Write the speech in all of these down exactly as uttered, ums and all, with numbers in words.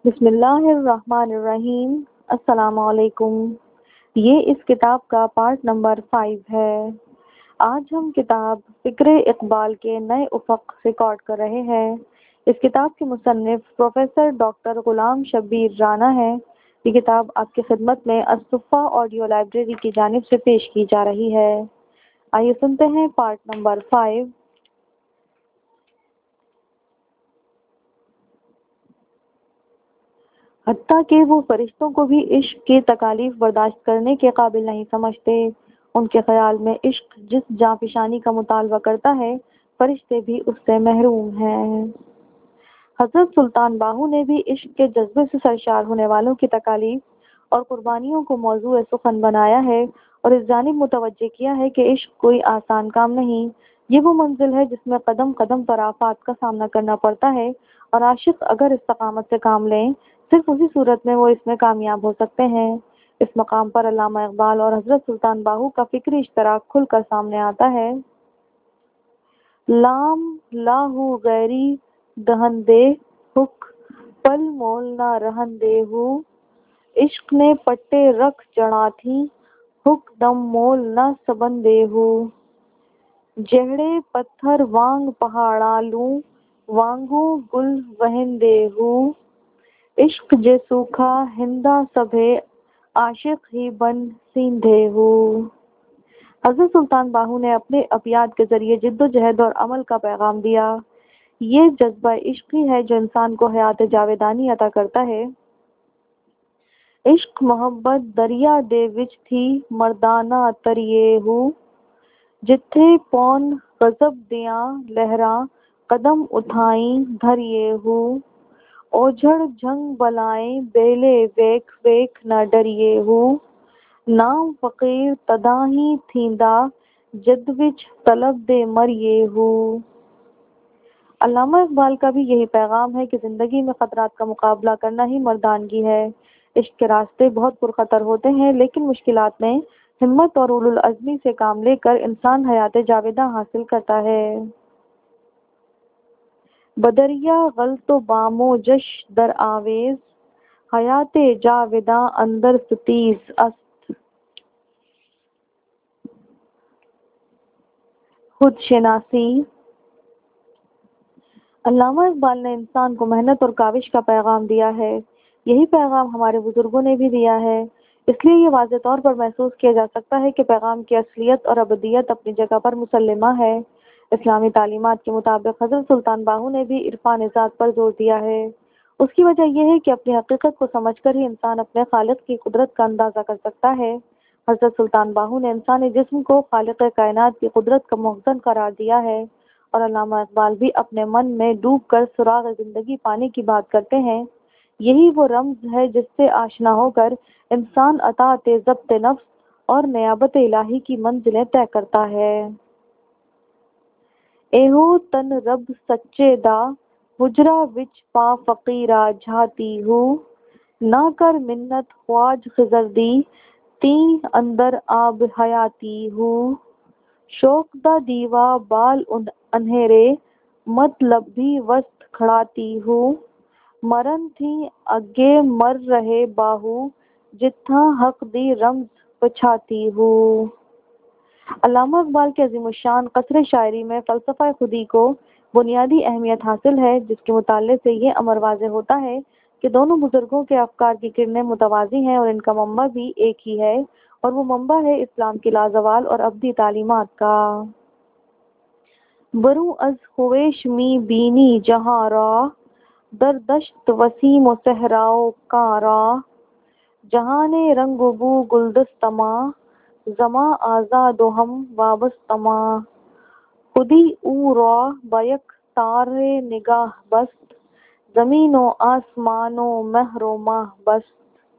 بسم اللہ الرحمن الرحیم۔ السلام علیکم۔ یہ اس کتاب کا پارٹ نمبر فائیو ہے۔ آج ہم کتاب فکر اقبال کے نئے افق ریکارڈ کر رہے ہیں۔ اس کتاب کے مصنف پروفیسر ڈاکٹر غلام شبیر رانا ہیں۔ یہ کتاب آپ کی خدمت میں الصفہ آڈیو لائبریری کی جانب سے پیش کی جا رہی ہے۔ آئیے سنتے ہیں پارٹ نمبر فائیو۔ حتیٰ کہ وہ فرشتوں کو بھی عشق کی تکالیف برداشت کرنے کے قابل نہیں سمجھتے۔ ان کے خیال میں عشق جس جانفشانی کا مطالبہ کرتا ہے، فرشتے بھی اس سے محروم ہیں۔ حضرت سلطان باہو نے بھی عشق کے جذبے سے سرشار ہونے والوں کی تکالیف اور قربانیوں کو موضوع سخن بنایا ہے اور اس جانب متوجہ کیا ہے کہ عشق کوئی آسان کام نہیں۔ یہ وہ منزل ہے جس میں قدم قدم پر آفات کا سامنا کرنا پڑتا ہے، اور عاشق اگر استقامت سے کام لیں، صرف اسی صورت میں وہ اس میں کامیاب ہو سکتے ہیں۔ اس مقام پر علامہ اقبال اور حضرت سلطان باہو کا فکری اشتراک کھل کر سامنے آتا ہے۔ لام لاہو غیری دہندے حک پل مول نہ رہندے ہو، عشق نے پٹے رکھ جڑا تھی حک دم مول نہ سبندے ہو، جہڑے پتھر وانگ پہاڑا لوں وانگوں گل وہندے ہو، عشق جے سوکھا ہندا سبھے عاشق ہی بن سیندھے ہو۔ حضرت سلطان باہو نے اپنے ابیات کے ذریعے جد و جہد اور عمل کا پیغام دیا۔ یہ جذبہ عشق ہی ہے جو انسان کو حیات جاویدانی عطا کرتا ہے۔ عشق محبت دریا دے وچ تھی مردانہ تریے ہو، جتھے پون غضب دیاں لہراں قدم اٹھائیں دھریے ہو، اوجھڑ جھنگ بلائیں بیلے ویکھ ویکھ نہ ڈریے ہو، نام فقیر تداہیں تھیندا جد وچ طلب دے مریے ہو۔ علامہ اقبال کا بھی یہی پیغام ہے کہ زندگی میں خطرات کا مقابلہ کرنا ہی مردانگی ہے۔ عشق کے راستے بہت پرخطر ہوتے ہیں، لیکن مشکلات میں ہمت اور اولو العزمی سے کام لے کر انسان حیات جاویدہ حاصل کرتا ہے۔ بدریا غلط و بام و جش در آویز، حیات جاویداں اندر ستیز است۔ خود شناسی۔ علامہ اقبال نے انسان کو محنت اور کاوش کا پیغام دیا ہے۔ یہی پیغام ہمارے بزرگوں نے بھی دیا ہے۔ اس لیے یہ واضح طور پر محسوس کیا جا سکتا ہے کہ پیغام کی اصلیت اور ابدیت اپنی جگہ پر مسلمہ ہے۔ اسلامی تعلیمات کے مطابق حضرت سلطان باہو نے بھی عرفان ذات پر زور دیا ہے۔ اس کی وجہ یہ ہے کہ اپنی حقیقت کو سمجھ کر ہی انسان اپنے خالق کی قدرت کا اندازہ کر سکتا ہے۔ حضرت سلطان باہو نے انسانی جسم کو خالق کائنات کی قدرت کا مخزن قرار دیا ہے، اور علامہ اقبال بھی اپنے من میں ڈوب کر سراغ زندگی پانے کی بات کرتے ہیں۔ یہی وہ رمز ہے جس سے آشنا ہو کر انسان اطاعت ضبط نفس اور نیابت الہی کی منزلیں طے کرتا ہے۔ ایہو تن رب سچے دا حجرہ وچ پا فقیرا جھاتی ہو، نہ کر منت خواج خضر دی تیں اندر آب حیاتی ہو، شوق دا دیوا بال انہیرے مطلب بھی وسط کھڑاتی ہو، مرن تھی اگے مر رہے باہو جتھاں حق دی رمز پچھاتی ہو۔ علامہ اقبال کے عظیم الشان قصر شاعری میں فلسفہ خودی کو بنیادی اہمیت حاصل ہے، جس کے مطالعے سے یہ امر واضح ہوتا ہے کہ دونوں بزرگوں کے افکار کی کرنیں متوازی ہیں اور ان کا منبع بھی ایک ہی ہے، اور وہ منبع ہے اسلام کی لازوال اور ابدی تعلیمات کا۔ بروں از خویش می بینی جہاں را، در دشت وسیم و صحراؤ کاں را، جہان رنگ و بو گلدستما، زماں آزاد و ہم وابستما، خودی او را بیک تار نگاہ بست، زمین و آسمان و مہر و ماہ بست،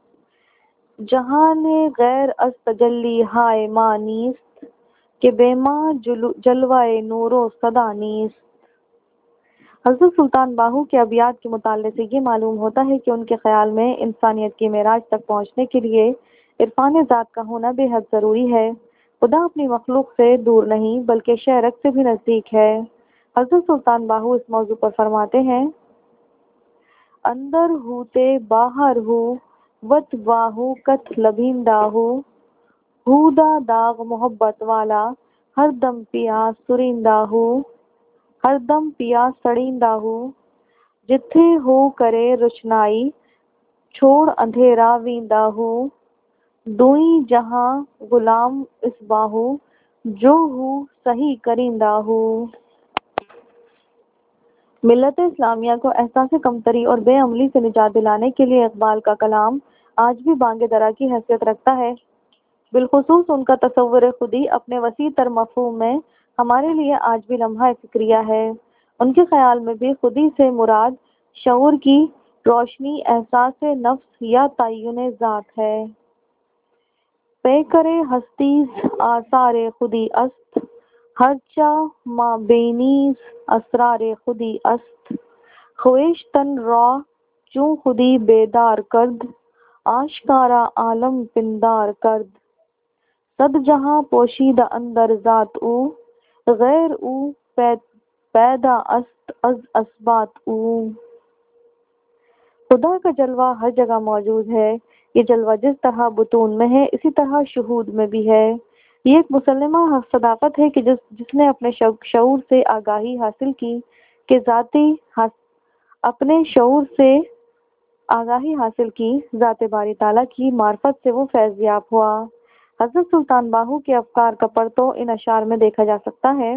جہان غیر از تجلی ہائے ما نیست، کہ بے ماں جلوہ نور و صدا نیست۔ حضرت سلطان باہو کے ابیات کے مطالعے سے یہ معلوم ہوتا ہے کہ ان کے خیال میں انسانیت کی معراج تک پہنچنے کے لیے عرفان ذات کا ہونا بے حد ضروری ہے۔ خدا اپنی مخلوق سے دور نہیں بلکہ شہرک سے بھی نزدیک ہے۔ حضرت سلطان باہو اس موضوع پر فرماتے ہیں: اندر ہوتے باہر ہو وت باہو کت لبھیندا ہو ہودا داغ محبت والا ہر دم پیا سریندا ہو ہر دم پیا سڑیندا ہو جتھے ہو کرے روشنائی چھوڑ اندھیرا ویندا ہو دوئی جہاں غلام اس باہو جو ہو صحیح کریندا ہو۔ ملت اسلامیہ کو احساس کمتری اور بے عملی سے نجات دلانے کے لیے اقبال کا کلام آج بھی بانگ درا کی حیثیت رکھتا ہے۔ بالخصوص ان کا تصور خودی اپنے وسیع تر مفہوم میں ہمارے لیے آج بھی لمحہ فکریہ ہے۔ ان کے خیال میں بھی خودی سے مراد شعور کی روشنی، احساس نفس یا تعین ذات ہے۔ پے کرے ہستیز آثار خودی است ہرچا مابینیز اسرار خودی است خویشتن را چون خودی بیدار کرد آشکارا عالم پندار کرد صد جہاں پوشیدہ اندر ذات او غیر او پیدا است از اثبات او۔ خدا کا جلوہ ہر جگہ موجود ہے۔ یہ جلوہ جس طرح بطون میں ہے اسی طرح شہود میں بھی ہے۔ یہ ایک مسلمہ صداقت ہے کہ جس جس نے اپنے شعور سے آگاہی حاصل کی کہ ذاتی اپنے شعور سے آگاہی حاصل کی ذات باری تعالیٰ کی معرفت سے وہ فیض یاب ہوا۔ حضرت سلطان باہو کے افکار کا پرتو ان اشعار میں دیکھا جا سکتا ہے۔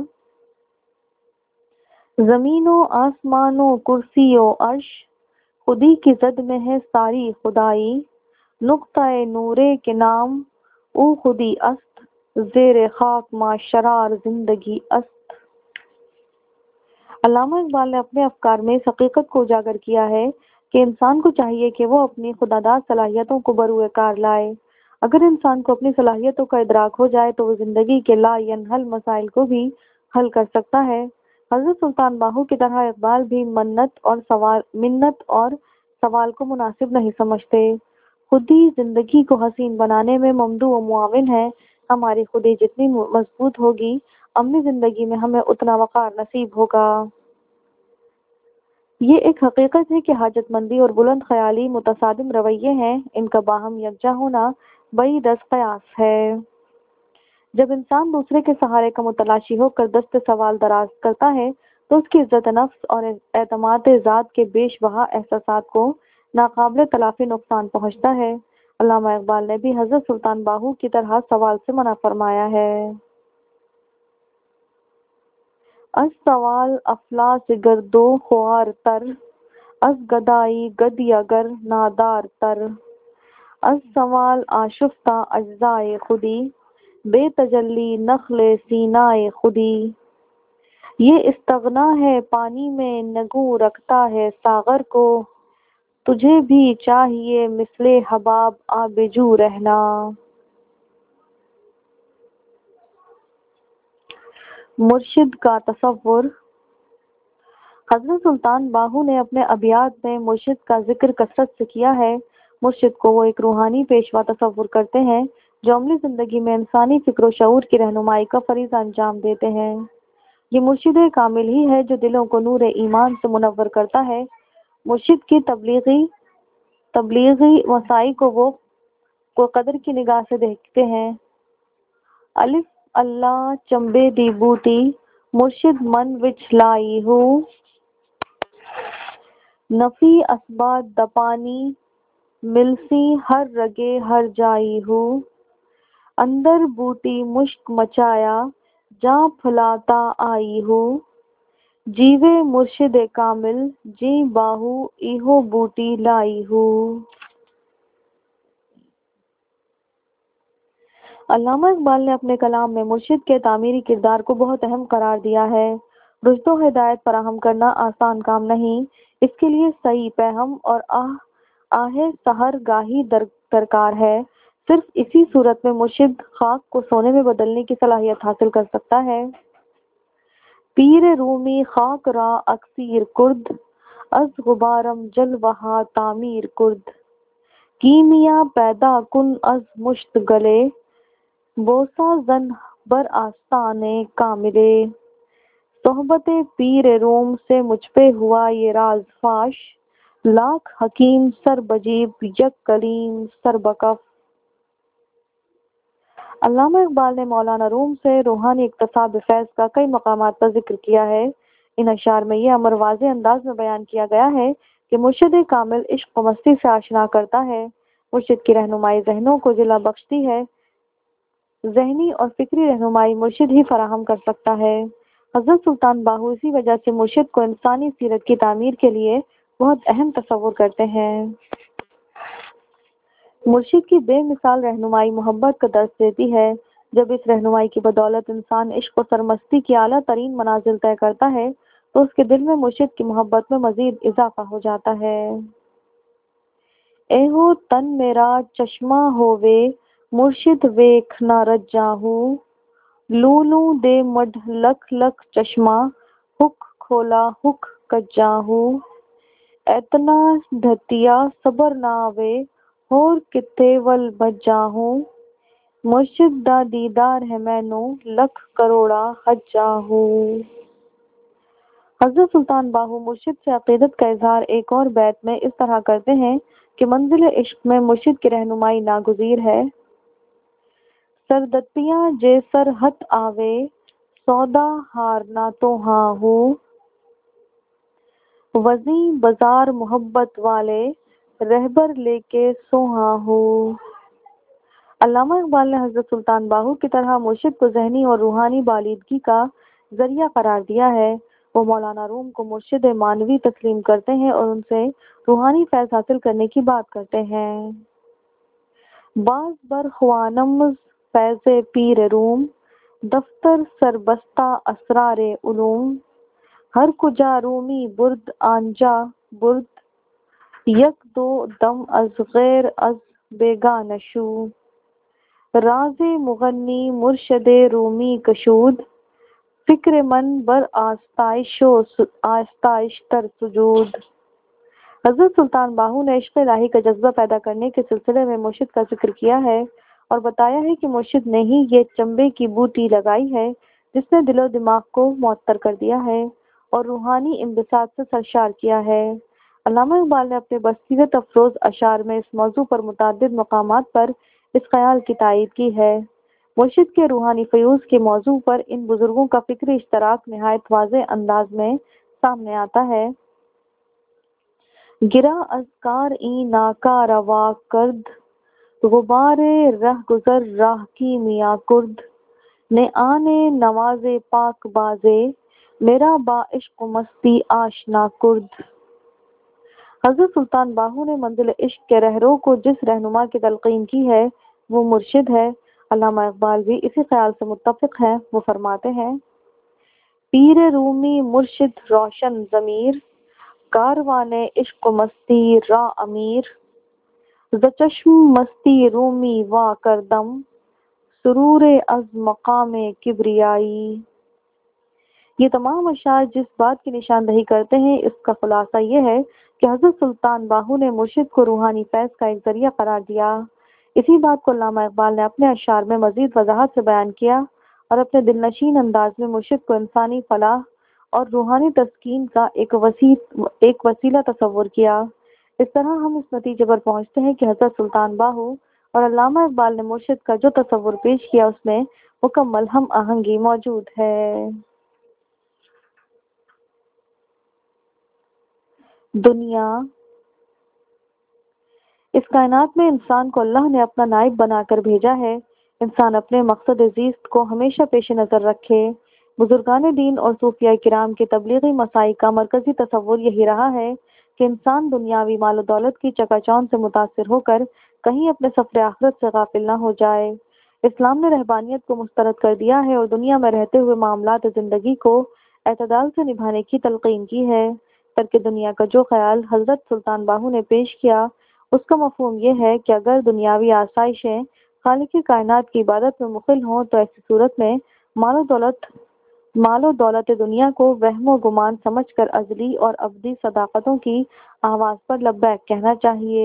زمین و آسمان و کرسی و عرش خودی کی زد میں ہے ساری خدائی نقطہ نورے کے نام او خودی است زیر خاک ما شرار زندگی است۔ علامہ اقبال نے اپنے افکار میں اس حقیقت کو اجاگر کیا ہے کہ انسان کو چاہیے کہ وہ اپنی خودداد صلاحیتوں کو بروئے کار لائے۔ اگر انسان کو اپنی صلاحیتوں کا ادراک ہو جائے تو وہ زندگی کے لا ینحل مسائل کو بھی حل کر سکتا ہے۔ حضرت سلطان باہو کی طرح اقبال بھی منت اور سوال منت اور سوال کو مناسب نہیں سمجھتے۔ خودی زندگی کو حسین بنانے میں ممدو و معاون ہے۔ ہماری خودی جتنی مضبوط ہوگی عملی زندگی میں ہمیں اتنا وقار نصیب ہوگا۔ یہ ایک حقیقت ہے کہ حاجت مندی اور بلند خیالی متصادم رویے ہیں، ان کا باہم یکجا ہونا بعید از قیاس ہے۔ جب انسان دوسرے کے سہارے کا متلاشی ہو کر دست سوال دراز کرتا ہے تو اس کی عزت نفس اور اعتماد ذات کے بیش بہا احساسات کو ناقابل تلافی نقصان پہنچتا ہے۔ علامہ اقبال نے بھی حضرت سلطان باہو کی طرح سوال سے منع فرمایا ہے۔ از سوال افلاس گردو خوار تر از گدائی گدی اگر نادار تر از سوال آشفتہ اجزائے خودی بے تجلی نخل سینائے خودی۔ یہ استغنا ہے پانی میں نگوں رکھتا ہے ساغر کو تجھے بھی چاہیے مثل حباب آبجو رہنا۔ مرشد کا تصور۔ حضرت سلطان باہو نے اپنے ابیات میں مرشد کا ذکر کثرت سے کیا ہے۔ مرشد کو وہ ایک روحانی پیشوا تصور کرتے ہیں جو عملی زندگی میں انسانی فکر و شعور کی رہنمائی کا فریضہ انجام دیتے ہیں۔ یہ مرشد کامل ہی ہے جو دلوں کو نور ایمان سے منور کرتا ہے۔ مرشد کی تبلیغی تبلیغی وسائی کو وہ کو قدر کی نگاہ سے دیکھتے ہیں۔ الف اللہ چمبے دی بوٹی مرشد من وچ لائی ہو نفی اسبات دپانی ملسی ہر رگے ہر جائی ہو اندر بوٹی مشک مچایا جاں پھلاتا آئی ہو جیوے مرشد کامل جی باہو ایہو بوٹی لائی ہو۔ علامہ اقبال نے اپنے کلام میں مرشد کے تعمیری کردار کو بہت اہم قرار دیا ہے۔ رشد و ہدایت فراہم کرنا آسان کام نہیں، اس کے لیے صحیح فہم اور آہ آہ سحر گاہی در درکار ہے۔ صرف اسی صورت میں مرشد خاک کو سونے میں بدلنے کی صلاحیت حاصل کر سکتا ہے۔ پیر رومی خاک را اکسیر کرد از غبارم جلوہ تعمیر کرد کیمیا پیدا کن از مشت گلے بوسہ زن بر آستان کاملے صحبت پیر روم سے مجھ پہ ہوا یہ راز فاش لاکھ حکیم سر بجیب یک کلیم سر بکف۔ علامہ اقبال نے مولانا روم سے روحانی اقتصاب فیض کا کئی مقامات پر ذکر کیا ہے۔ ان اشعار میں یہ امر واضح انداز میں بیان کیا گیا ہے کہ مرشد کامل عشق و مستی سے آشنا کرتا ہے۔ مرشد کی رہنمائی ذہنوں کو جلا بخشتی ہے۔ ذہنی اور فکری رہنمائی مرشد ہی فراہم کر سکتا ہے۔ حضرت سلطان باہو اسی وجہ سے مرشد کو انسانی سیرت کی تعمیر کے لیے بہت اہم تصور کرتے ہیں۔ مرشد کی بے مثال رہنمائی محبت کا درس دیتی ہے۔ جب اس رہنمائی کی بدولت انسان عشق و سرمستی کی اعلیٰ ترین منازل طے کرتا ہے تو اس کے دل میں مرشد کی محبت میں مزید اضافہ ہو جاتا ہے۔ ایہو تن میرا چشمہ ہووے مرشد ویکھ نہ رجاہو، لولوں دے مڈھ لکھ لکھ چشمہ ہک کھولا ہک کجاہو، ایتنا ڈھتیا صبر نہ آوے ہور کتے ول بھجاہوں، مرشد دا دیدار ہے مینوں لکھ کروڑا حجاہو۔ حضرت سلطان باہو مرشد سے عقیدت کا اظہار ایک اور بیت میں اس طرح کرتے ہیں کہ منزل عشق میں مرشد کی رہنمائی ناگزیر ہے۔ سردتیاں جے سر ہت آوے سودا ہارنا تو ہاں ہو، وزیں بازار محبت والے رہبر لے کے سوہاں ہو۔ علامہ اقبال نے حضرت سلطان باہو کی طرح مرشد کو ذہنی اور روحانی بالیدگی کا ذریعہ قرار دیا ہے۔ وہ مولانا روم کو مرشد معنوی تسلیم کرتے ہیں اور ان سے روحانی فیض حاصل کرنے کی بات کرتے ہیں۔ باز بر خوانم فیض پیر روم، دفتر سربستہ اسرار علوم، ہر کجا رومی برد آنجا برد، یک دو دم از غیر از بیگا نشو، راز مغنی مرشد رومی کشود، فکر من بر آستائش و آستائش تر سجود۔ حضرت سلطان باہو نے عشق الہی کا جذبہ پیدا کرنے کے سلسلے میں مرشد کا ذکر کیا ہے اور بتایا ہے کہ مرشد نے ہی یہ چنبے کی بوٹی لگائی ہے جس نے دل و دماغ کو معطر کر دیا ہے اور روحانی انبساط سے سرشار کیا ہے۔ علامہ اقبال نے اپنے بصیرت افروز اشعار میں اس موضوع پر متعدد مقامات پر اس خیال کی تائید کی ہے۔ مرشد کے روحانی فیوز کے موضوع پر ان بزرگوں کا فکری اشتراک نہایت واضح انداز میں سامنے آتا ہے۔ گرا از کار این ناکا روا کرد، غبار رہ گزر راہ کی میاں کرد، نے آنے نواز پاک بازے، میرا با عشق و مستی آشنا کرد۔ حضرت سلطان باہو نے منزل عشق کے رہرو کو جس رہنما کی تلقین کی ہے وہ مرشد ہے۔ علامہ اقبال بھی اسی خیال سے متفق ہیں۔ وہ فرماتے ہیں، پیر رومی مرشد روشن ضمیر، کاروان عشق و مستی را امیر، ز چشم مستی رومی وا کردم، سرور از مقام کبریائی۔ یہ تمام اشعار جس بات کی نشاندہی کرتے ہیں اس کا خلاصہ یہ ہے کہ حضرت سلطان باہو نے مرشد کو روحانی فیض کا ایک ذریعہ قرار دیا۔ اسی بات کو علامہ اقبال نے اپنے اشعار میں مزید وضاحت سے بیان کیا اور اپنے دل نشین انداز میں مرشد کو انسانی فلاح اور روحانی تسکین کا ایک وسیع ایک وسیلہ تصور کیا۔ اس طرح ہم اس نتیجے پر پہنچتے ہیں کہ حضرت سلطان باہو اور علامہ اقبال نے مرشد کا جو تصور پیش کیا اس میں مکمل ہم آہنگی موجود ہے۔ دنیا، اس کائنات میں انسان کو اللہ نے اپنا نائب بنا کر بھیجا ہے۔ انسان اپنے مقصد زیست کو ہمیشہ پیش نظر رکھے۔ بزرگان دین اور صوفیاء کرام کے تبلیغی مساعی کا مرکزی تصور یہی رہا ہے کہ انسان دنیاوی مال و دولت کی چکا چوند سے متاثر ہو کر کہیں اپنے سفر آخرت سے غافل نہ ہو جائے۔ اسلام نے رہبانیت کو مسترد کر دیا ہے اور دنیا میں رہتے ہوئے معاملات زندگی کو اعتدال سے نبھانے کی تلقین کی ہے۔ ترک دنیا کا جو خیال حضرت سلطان باہو نے پیش کیا اس کا مفہوم یہ ہے کہ اگر دنیاوی آسائشیں خالق کائنات کی عبادت میں مخل ہوں تو ایسی صورت میں مال و دولت مال و دولت دنیا کو وہم و گمان سمجھ کر ازلی اور ابدی صداقتوں کی آواز پر لبیک کہنا چاہیے۔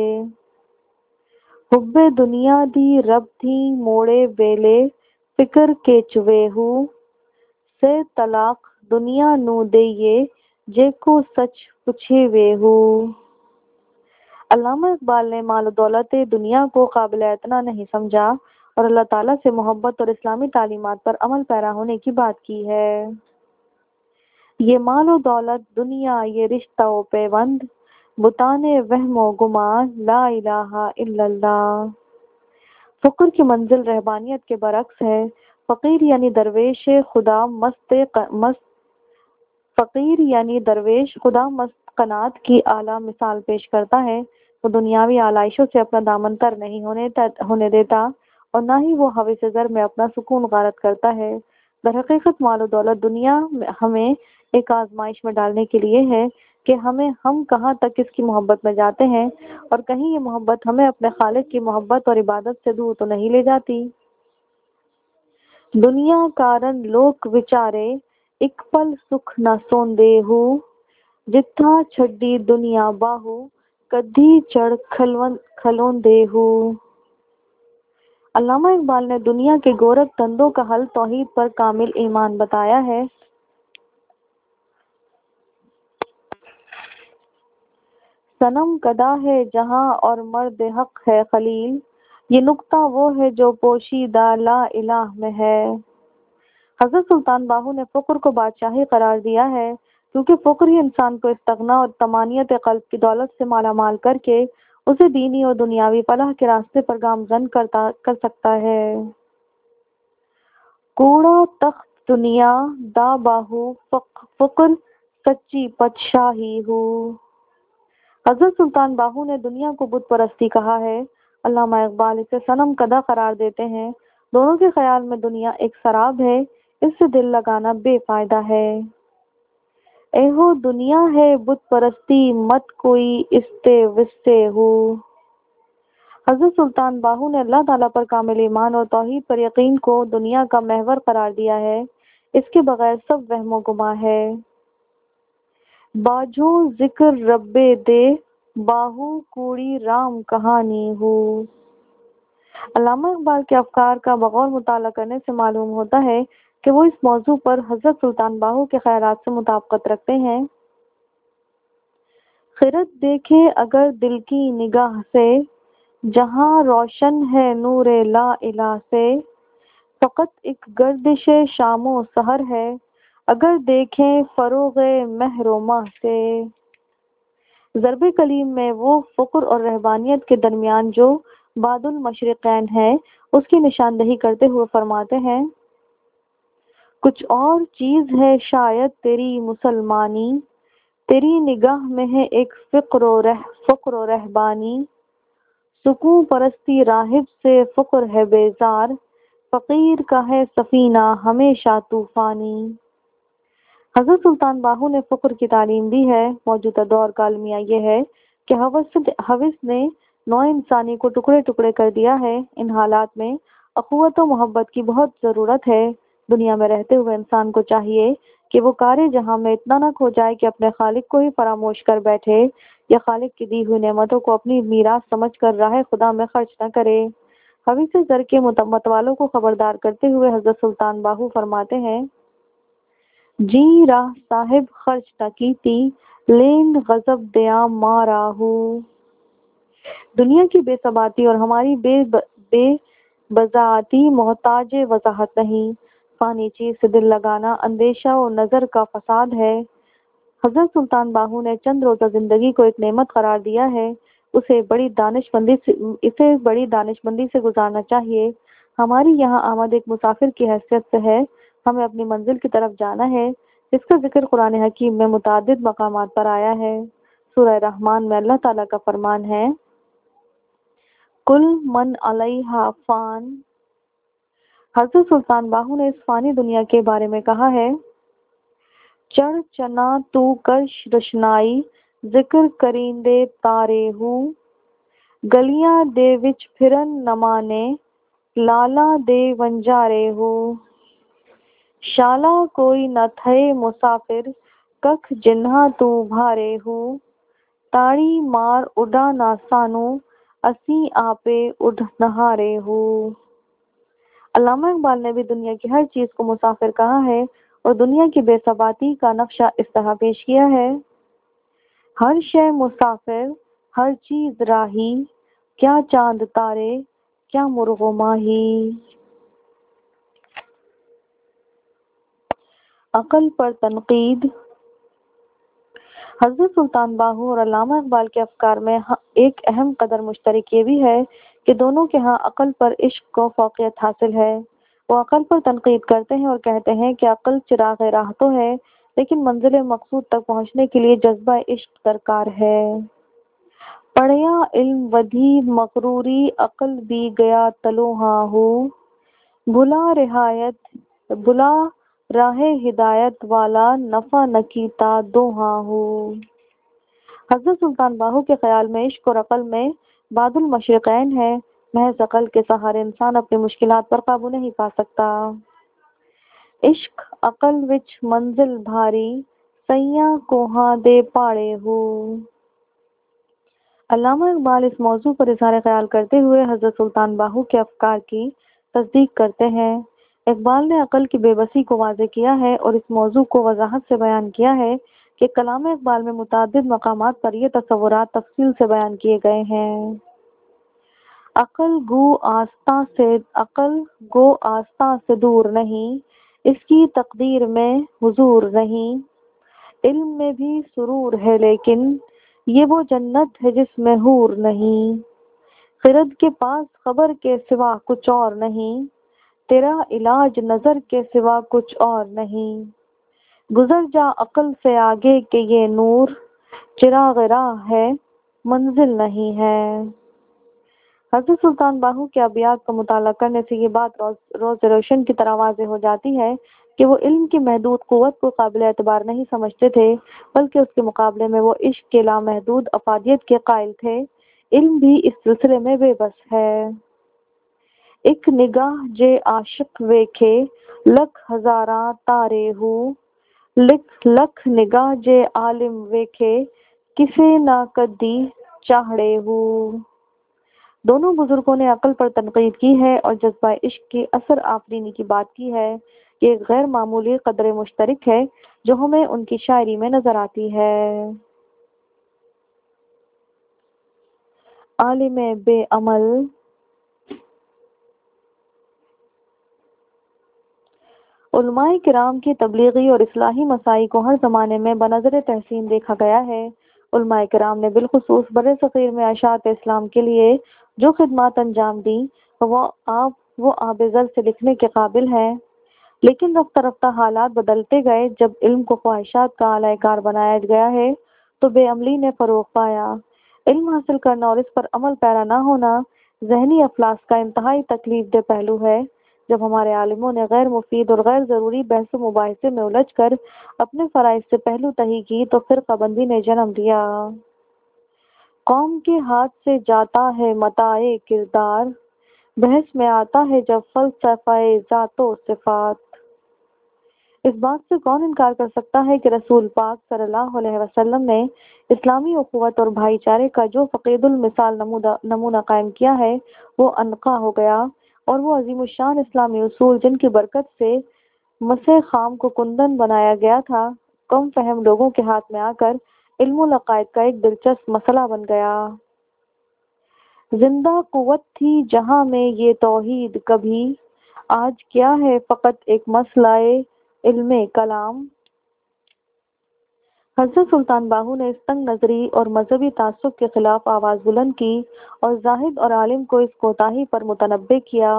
حب دنیا دی رب تھی موڑے ویلے فکر کے چوے ہو، سے طلاق دنیا نو دئیے جے کو سچ پوچھے وے ہو۔ علامہ اقبال نے مال و دولت دنیا کو قابل اعتنا نہیں سمجھا اور اللہ تعالیٰ سے محبت اور اسلامی تعلیمات پر عمل پیرا ہونے کی بات کی ہے۔ یہ مال و دولت دنیا، یہ رشتہ و پیوند، بتانے وہم و گمان، لا الہ الا اللہ۔ فقر کی منزل رہبانیت کے برعکس ہے۔ فقیر یعنی درویش خدا مست مست فقیر یعنی درویش خدا مست قناعت کی اعلیٰ مثال پیش کرتا ہے۔ وہ دنیاوی آلائشوں سے اپنا دامن تر نہیں ہونے ہونے دیتا اور نہ ہی وہ ہوس زر میں اپنا سکون غارت کرتا ہے۔ در حقیقت مال و دولت دنیا ہمیں ایک آزمائش میں ڈالنے کے لیے ہے کہ ہمیں ہم کہاں تک اس کی محبت میں جاتے ہیں اور کہیں یہ محبت ہمیں اپنے خالق کی محبت اور عبادت سے دور تو نہیں لے جاتی۔ دنیا کارن لوک وچارے ایک پل سکھ نہ سوندے ہو، جتھا چھڈی دنیا باہو کدھی چڑھ کھلوندے ہو۔ علامہ اقبال نے دنیا کے گورکھ دھندوں کا حل توحید پر کامل ایمان بتایا ہے۔ صنم کدا ہے جہاں اور مرد حق ہے خلیل، یہ نکتہ وہ ہے جو پوشیدہ لا الہ میں ہے۔ حضرت سلطان باہو نے فقر کو بادشاہی قرار دیا ہے کیونکہ فقر ہی انسان کو استغنا اور طمانینت قلب کی دولت سے مالا مال کر کے اسے دینی اور دنیاوی فلاح کے راستے پر گامزن کرتا کر سکتا ہے۔ کوڑا تخت دنیا دا باہو فقر سچی پادشاہی ہو۔ حضرت سلطان باہو نے دنیا کو بت پرستی کہا ہے۔ علامہ اقبال اسے صنم کدہ قرار دیتے ہیں۔ دونوں کے خیال میں دنیا ایک سراب ہے، اس سے دل لگانا بے فائدہ ہے۔ ایہو دنیا ہے بت پرستی مت کوئی استے وستے ہو۔ حضرت سلطان باہو نے اللہ تعالیٰ پر کامل ایمان اور توحید پر یقین کو دنیا کا محور قرار دیا ہے۔ اس کے بغیر سب وہم و گماں ہے۔ باجوں ذکر رب دے باہو کوڑی رام کہانی ہو۔ علامہ اقبال کے افکار کا بغور مطالعہ کرنے سے معلوم ہوتا ہے کہ وہ اس موضوع پر حضرت سلطان باہو کے خیالات سے مطابقت رکھتے ہیں۔ خرد دیکھے اگر دل کی نگاہ سے، جہاں روشن ہے نور لا الہ سے، فقط ایک گردش شام و سحر ہے اگر دیکھیں فروغ مہر و ماہ سے۔ ضرب کلیم میں وہ فقر اور رہبانیت کے درمیان جو بعد المشرقین ہے اس کی نشاندہی کرتے ہوئے فرماتے ہیں، کچھ اور چیز ہے شاید تیری مسلمانی، تیری نگاہ میں ہے ایک فقر و رہ فقر و رہبانی، سکون پرستی راہب سے فقر ہے بیزار، فقیر کا ہے سفینہ ہمیشہ طوفانی۔ حضرت سلطان باہو نے فقر کی تعلیم دی ہے۔ موجودہ دور کا المیہ یہ ہے کہ ہوس نے نوع انسانی کو ٹکڑے ٹکڑے کر دیا ہے۔ ان حالات میں اخوت و محبت کی بہت ضرورت ہے۔ دنیا میں رہتے ہوئے انسان کو چاہیے کہ وہ کار جہاں میں اتنا نہ کھو جائے کہ اپنے خالق کو ہی فراموش کر بیٹھے یا خالق کی دی ہوئی نعمتوں کو اپنی میراث سمجھ کر راہ خدا میں خرچ نہ کرے۔ حویث زر کے متوالوں کو خبردار کرتے ہوئے حضرت سلطان باہو فرماتے ہیں، جی راہ صاحب خرچ نہ کیتی لین غضب دیا مارا ہو۔ دنیا کی بے ثباتی اور ہماری بے بے بضاعتی محتاج وضاحت نہیں، فانی چیز سے دل لگانا اندیشہ و نظر کا فساد ہے۔ حضرت سلطان باہو نے چند روزہ زندگی کو ایک نعمت قرار دیا ہے، اسے بڑی دانش مندی سے اسے بڑی دانش مندی سے گزارنا چاہیے۔ ہماری یہاں آمد ایک مسافر کی حیثیت سے ہے، ہمیں اپنی منزل کی طرف جانا ہے، جس کا ذکر قرآن حکیم میں متعدد مقامات پر آیا ہے۔ سورہ رحمان میں اللہ تعالیٰ کا فرمان ہے، کل من علیہا فان۔ حضرت سلطان باہو نے اس فانی دنیا کے بارے میں کہا ہے، چڑھ چنا تو کرش رشنائی ذکر کریندے تارے ہوں، گلیاں دے وچ پھرن نمانے لالا دے ونجارے ہو، شالا کوئی نہ تھے مسافر ککھ جنہاں تو بھارے ہو، تاڑی مار اڈا نہ سانو اسی آپے اڈ نہارے ہو۔ علامہ اقبال نے بھی دنیا کی ہر چیز کو مسافر کہا ہے اور دنیا کی بے ثباتی کا نقشہ اس طرح پیش کیا ہے، ہر شے مسافر ہر چیز راہی، کیا چاند تارے، کیا مرغ و ماہی۔ عقل پر تنقید۔ حضرت سلطان باہو اور علامہ اقبال کے افکار میں ایک اہم قدر مشترک یہ بھی ہے کہ دونوں کے ہاں عقل پر عشق کو فوقیت حاصل ہے۔ وہ عقل پر تنقید کرتے ہیں اور کہتے ہیں کہ عقل چراغ راہ تو ہے، لیکن منزل مقصود تک پہنچنے کے لیے جذبہ عشق درکار ہے۔ پڑھیا علم ودھی مغروری، عقل بھی گیا تلو ہاں ہو، بھلا رہایت بھلا راہ ہدایت والا، نفع نکیتا دو ہاں ہو۔ حضرت سلطان باہو کے خیال میں عشق اور عقل میں بعد المشرقین ہے۔ محض عقل کے سہارے انسان اپنی مشکلات پر قابو نہیں پا سکتا۔ عشق عقل وچ منزل بھاری، سیاں کوہاں دے پاڑے ہو۔ علامہ اقبال اس موضوع پر اظہار خیال کرتے ہوئے حضرت سلطان باہو کے افکار کی تصدیق کرتے ہیں۔ اقبال نے عقل کی بے بسی کو واضح کیا ہے اور اس موضوع کو وضاحت سے بیان کیا ہے کہ کلام اقبال میں متعدد مقامات پر یہ تصورات تفصیل سے بیان کیے گئے ہیں۔ عقل گو آستاں سے عقل گو آستاں سے دور نہیں، اس کی تقدیر میں حضور نہیں۔ علم میں بھی سرور ہے لیکن یہ وہ جنت ہے جس میں حور نہیں۔ خرد کے پاس خبر کے سوا کچھ اور نہیں، تیرا علاج نظر کے سوا کچھ اور نہیں۔ گزر جا عقل سے آگے کہ یہ نور، چراغ راہ ہے منزل نہیں ہے۔ حضرت سلطان باہو کے ابیات کا مطالعہ کرنے سے یہ بات روز روز روشن کی طرح واضح ہو جاتی ہے کہ وہ علم کی محدود قوت کو قابل اعتبار نہیں سمجھتے تھے، بلکہ اس کے مقابلے میں وہ عشق کے لامحدود افادیت کے قائل تھے۔ علم بھی اس سلسلے میں بے بس ہے۔ ایک نگاہ جے عاشق ویکھے، لکھ ہزاراں تارے ہو، لکھ لکھ نگاہ جے عالم ویکھے، کسے نہ کدی چاہڑے ہو۔ دونوں بزرگوں نے عقل پر تنقید کی ہے اور جذبہ عشق کی اثر آفرینی کی بات کی ہے۔ یہ ایک غیر معمولی قدر مشترک ہے جو ہمیں ان کی شاعری میں نظر آتی ہے۔ عالم بے عمل۔ علماء کرام کی تبلیغی اور اصلاحی مساعی کو ہر زمانے میں بنظر تحسین دیکھا گیا ہے۔ علماء کرام نے بالخصوص بر صغیر میں اشاعت اسلام کے لیے جو خدمات انجام دیں وہ آپ وہ آب زر سے لکھنے کے قابل ہے، لیکن رفتہ رفتہ حالات بدلتے گئے۔ جب علم کو خواہشات کا اعلی کار بنایا گیا ہے تو بے عملی نے فروغ پایا۔ علم حاصل کرنا اور اس پر عمل پیرا نہ ہونا ذہنی افلاس کا انتہائی تکلیف دہ پہلو ہے۔ جب ہمارے عالموں نے غیر مفید اور غیر ضروری بحث و مباحثے میں الجھ کر اپنے فرائض سے پہلو تہی کی تو فرقہ بندی نے جنم دیا۔ قوم کے ہاتھ سے جاتا ہے متاع کردار، بحث میں آتا ہے جب فلسفہ ذات و صفات۔ اس بات سے کون انکار کر سکتا ہے کہ رسول پاک صلی اللہ علیہ وسلم نے اسلامی اخوت اور بھائی چارے کا جو فقید المثال نمونہ قائم کیا ہے وہ انقا ہو گیا، اور وہ عظیم الشان اسلامی اصول جن کی برکت سے مسح خام کو کندن بنایا گیا تھا، کم فہم لوگوں کے ہاتھ میں آ کر علم و عقائد کا ایک دلچسپ مسئلہ بن گیا۔ زندہ قوت تھی جہاں میں یہ توحید کبھی، آج کیا ہے فقط ایک مسئلہ علم کلام۔ حضرت سلطان باہو نے اس تنگ نظری اور مذہبی تعصب کے خلاف آواز بلند کی اور زاہد اور عالم کو اس کوتاہی پر متنبہ کیا۔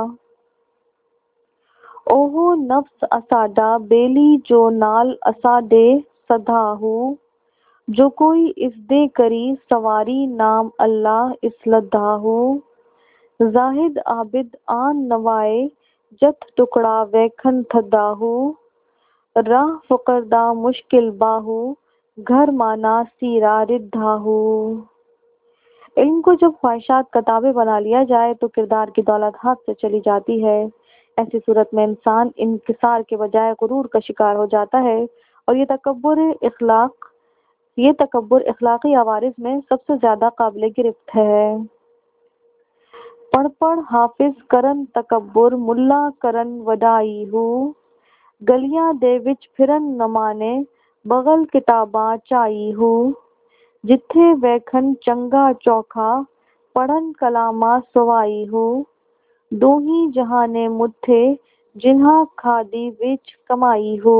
اوہو نفس اساڈا بیلی جو نال اساڈے سدھا ہو، جو کوئی اس دے کری سواری نام اللہ اس لدھا ہو۔ زاہد عابد آن نوائے جت ٹکڑا ویکھن تھدا ہو، راہ فقر دا مشکل باہو، گھر مانا سیرا ردھا ہو۔ علم کو جب خواہشات کا تابع بنا لیا جائے تو کردار کی دولت ہاتھ سے چلی جاتی ہے۔ ایسی صورت میں انسان انکسار کے بجائے غرور کا شکار ہو جاتا ہے، اور یہ تکبر اخلاق یہ تکبر اخلاقی عوارض میں سب سے زیادہ قابل گرفت ہے۔ پڑھ پڑھ حافظ کرن تکبر، ملا کرن وڈائی ہو، گلیاں دے وچ پھرن نہ مانے، بغل کتاباں چائی ہو۔ जिथे वैखन चंगा चौखा पढ़न कलामा सवाई हो दोही जहां ने मुथे जिन्हा खादी विच कमाई हो।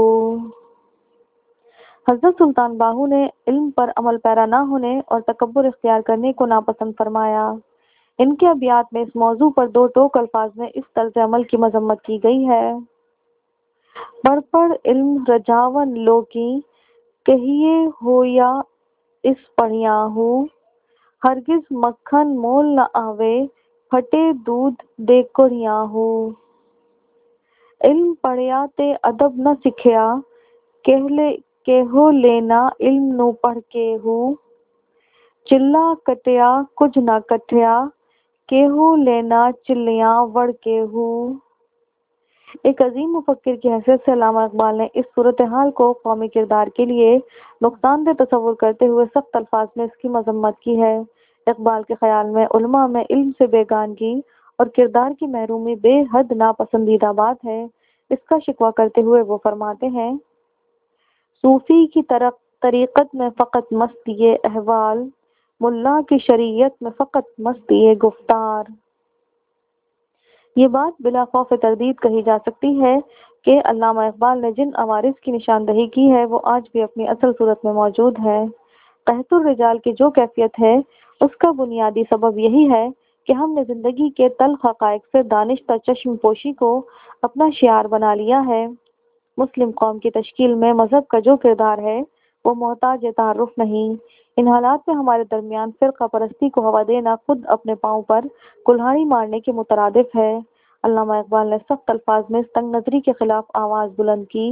हजरत सुल्तान बाहू ने इल्म पर अमल पैरा न होने और तकब्बुर इख्तियार करने को नापसंद फरमाया। इनके अबियात में इस मौजू पर दो टोक अल्फाज में इस तर्ज अमल की मजम्मत की गई है। पढ़ पढ़ इल्म रजावन लोकी कहिए हो या इस पढ़िया हो हरगिज मक्खन मोल न आवे फटे दूध दे कुड़िया हो। इल्म पढ़िया ते अदब न सिखिया कहले केहो लेना इल्म नु पढ़ के हो चिल्ला कटिया कुछ ना कटिया केहो लेना चिल्लियां वड़ के हो। एक अजीम मुफक्किर की हैसियत से अल्लामा इकबाल ने इस सूरत हाल को कौमी किरदार के लिए नुकसानदेह तस्वुर करते हुए सख्त अल्फाज में इसकी मजम्मत की है। इकबाल के ख्याल में उलमा में इल्म से बेगानगी और किरदार की महरूमी बेहद नापसंदीदा बात है। इसका शिकवा करते हुए वो फरमाते हैं, सूफी की तरक तरीक़त में फ़कत मस्त ये अहवाल मुल्ला की शरीयत में फ़कत मस्त ये गुफ्तार। ये बात बिला खौफ तरदीद कही जा सकती है कि अल्लामा इकबाल ने जिन अवारिस की निशानदही की है वो आज भी अपनी असल सूरत में मौजूद है। कहतुर रिजाल की जो कैफियत है उसका बुनियादी सबब यही है कि हमने ज़िंदगी के तल्ख़ हक़ाइक़ से दानिश पर चश्म पोशी को अपना शियार बना लिया है। मुस्लिम कौम की तश्कील में मज़हब का जो किरदार है वो मोहताज तारुफ नहीं। इन हालात में हमारे दरमियान फ़िरक़ा परस्ती को हवा देना खुद अपने पाँव पर कुल्हाड़ी मारने के मुतरादिफ है। अल्लामा इकबाल ने सख्त अल्फाज में इस तंग नज़री के खिलाफ आवाज़ बुलंद की।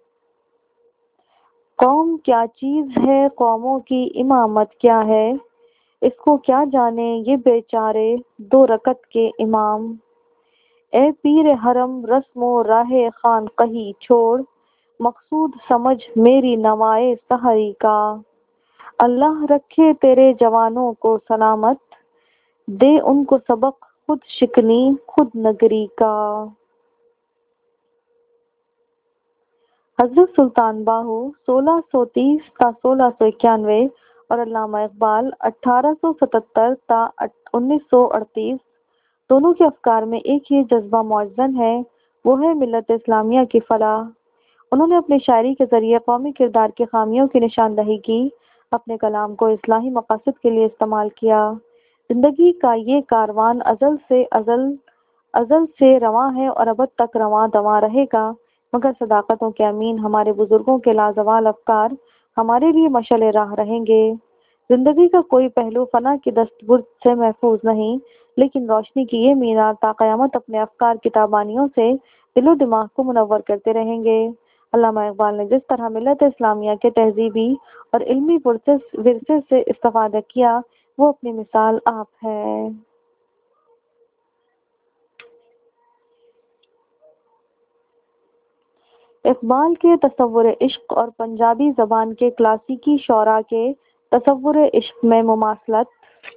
कौम क्या चीज़ है कौमों की इमामत क्या है इसको क्या जाने ये बेचारे दो रकत के इमाम। ए पीर हरम रस्मो राहे खान कही छोड़ मकसूद समझ मेरी नवाए सहरी का। अल्लाह रखे तेरे जवानों को सलामत दे उनको सबक खुद शिकनी खुद नगरी का। हजरत सुल्तान बाहू सोलह सौ तीस ता सोलह सौ इक्यानवे और अल्लामा इकबाल अठारह सौ सतहत्तर ता उन्नीस सौ अड़तीस दोनों के अफकार में एक ही जज्बा मौजूद है, वो है मिल्लत इस्लामिया की फलाह। उन्होंने अपनी शायरी के जरिए कौमी किरदार की खामियों की निशानदही की, अपने कलाम को इस्लाही मकासद के लिए इस्तेमाल किया। जिंदगी का ये कारवान अजल से अजल अजल से रवां है और अब तक रवां दवां रहेगा, मगर सदाकतों के अमीन हमारे बुजुर्गों के लाजवाल अफकार हमारे लिए मशअल राह रहेंगे। जिंदगी का कोई पहलू फना की दस्तबुर्द से महफूज नहीं, लेकिन रोशनी की ये मीनार ता क़यामत अपने अफकार किताबानियों से दिलो दिमाग को मुनव्वर करते रहेंगे। अल्लामा इकबाल ने जिस तरह मिल्लत इस्लामिया के तहजीबी और इल्मी विरसे से इस्तेफादा किया वो अपनी मिसाल आप है। इकबाल के तसव्वुर इश्क और पंजाबी ज़बान के क्लासिकी शौरा के तसव्वुर इश्क में मुमासलत।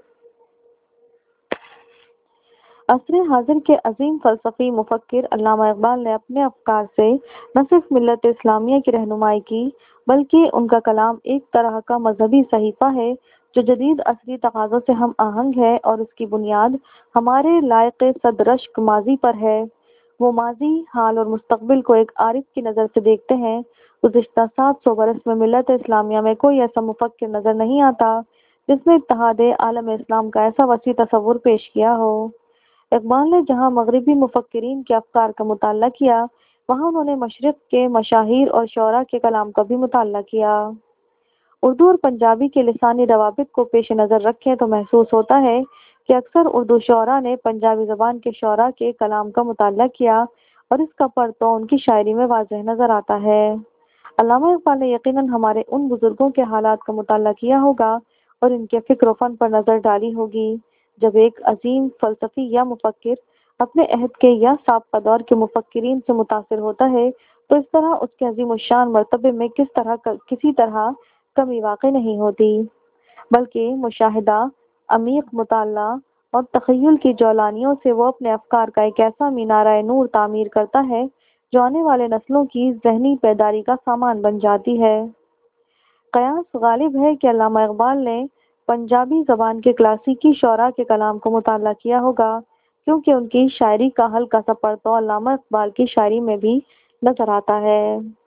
असर हाजिर के अजीम फ़लसफ़ी मुफक्किर अल्लामा इकबाल ने अपने अफकार से न सिर्फ मिल्लत इस्लामिया की रहनुमाई की, बल्कि उनका कलाम एक तरह का मजहबी सहीफ़ा है जो जदीद असरी तकाज़ों से हम आहंग है और उसकी बुनियाद हमारे लायक सदरश्क माजी पर है। वो माजी, हाल और मुस्तकबिल को एक आरिफ की नज़र से देखते हैं। गुज़िश्ता सात सौ बरस में मिल्लत इस्लामिया में कोई ऐसा मुफक्किर नज़र नहीं आता जिसने इत्तेहाद आलम इस्लाम का ऐसा वसी तसव्वुर पेश किया हो। इकबाल ने जहाँ मगरबी मुफक्किरीन के अफकार का मुताला किया, वहाँ उन्होंने मशरिक़ के मशाहिर और शौरा के कलाम का भी मुताला किया। उर्दू और पंजाबी के लिसानी रवाबित को पेश नज़र रखें तो महसूस होता है कि अक्सर उर्दू शौरा ने पंजाबी ज़बान के शौरा के कलाम का मुताला किया और इसका परतो उनकी शायरी में वाज़ेह नज़र आता है। अल्लामा इकबाल ने यकीनन हमारे उन बुजुर्गों के हालात का मुताला किया होगा और इनके फ़िक्र फ़न पर नज़र डाली होगी। जब एक अजीम फ़लसफ़ी या मुफक्किर अपने अहद के या साबका दौर के मुफक्किरीन से मुतासिर होता है तो इस तरह उसके अजीम शान मर्तबे में किस तरह किसी तरह कमी वाक़ई नहीं होती, बल्कि मुशाहिदा, अमीक़ मुताला और तख़य्युल की जौलानियों से वो अपने अफकार का एक ऐसा मीनारा नूर तामीर करता है जो आने वाले नस्लों की ज़हनी बेदारी का सामान बन जाती है। قیاس غالب ہے کہ علامہ اقبال نے پنجابی زبان کے کلاسیکی شعراء کے کلام کو مطالعہ کیا ہوگا، کیونکہ ان کی شاعری کا ہلکا سا پرتو علامہ اقبال کی شاعری میں بھی نظر آتا ہے۔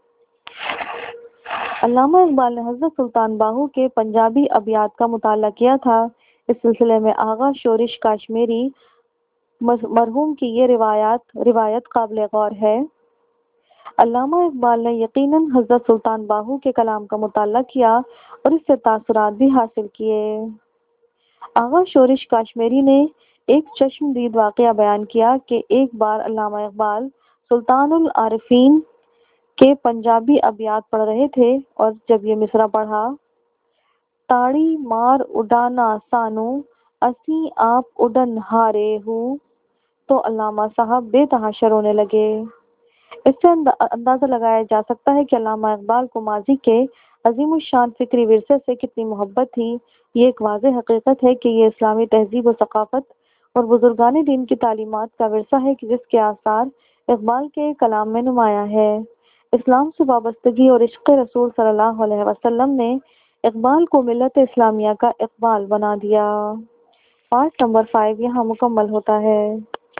علامہ اقبال نے حضرت سلطان باہو کے پنجابی ابیات کا مطالعہ کیا تھا۔ اس سلسلے میں آغا شورش کاشمیری مرحوم کی یہ روایات روایت قابل غور ہے۔ علامہ اقبال نے یقیناً حضرت سلطان باہو کے کلام کا مطالعہ کیا اور اس سے تاثرات بھی حاصل کیے۔ آغا شورش کاشمیری نے ایک چشم دید واقعہ بیان کیا کہ ایک بار علامہ اقبال سلطان العارفین کے پنجابی ابیات پڑھ رہے تھے اور جب یہ مصرع پڑھا، تاڑی مار اڈانا سانو اسی آپ اڈن ہارے ہوں، تو علامہ صاحب بے تحاشا رونے لگے۔ اس سے اندازہ لگایا جا سکتا ہے کہ علامہ اقبال کو ماضی کے عظیم الشان فکری ورثے سے کتنی محبت تھی۔ یہ ایک واضح حقیقت ہے کہ یہ اسلامی تہذیب و ثقافت اور بزرگان دین کی تعلیمات کا ورثہ ہے جس کے آثار اقبال کے کلام میں نمایاں ہے۔ اسلام سے وابستگی اور عشق رسول صلی اللہ علیہ وسلم نے اقبال کو ملت اسلامیہ کا اقبال بنا دیا۔ پارٹ نمبر فائیو یہاں مکمل ہوتا ہے۔